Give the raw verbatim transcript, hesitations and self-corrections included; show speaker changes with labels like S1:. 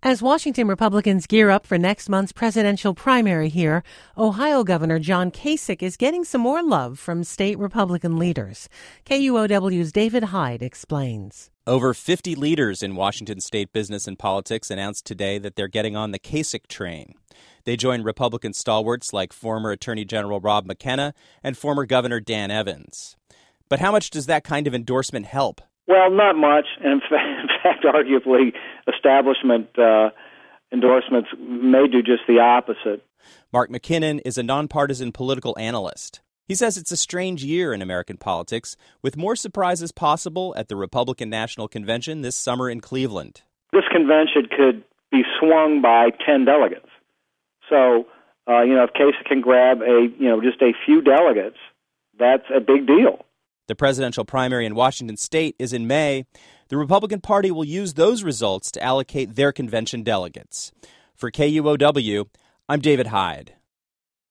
S1: As Washington Republicans gear up for next month's presidential primary here, Ohio Governor John Kasich is getting some more love from state Republican leaders. K U O W's David Hyde explains.
S2: Over fifty leaders in Washington state business and politics announced today that they're getting on the Kasich train. They join Republican stalwarts like former Attorney General Rob McKenna and former Governor Dan Evans. But how much does that kind of endorsement help?
S3: Well, not much. In fact, arguably, establishment uh, endorsements may do just the opposite.
S2: Mark McKinnon is a nonpartisan political analyst. He says it's a strange year in American politics, with more surprises possible at the Republican National Convention this summer in Cleveland.
S3: This convention could be swung by ten delegates. So, uh, you know, if Kasich can grab a, you know, just a few delegates, that's a big deal.
S2: The presidential primary in Washington state is in May. The Republican Party will use those results to allocate their convention delegates. For K U O W, I'm David Hyde.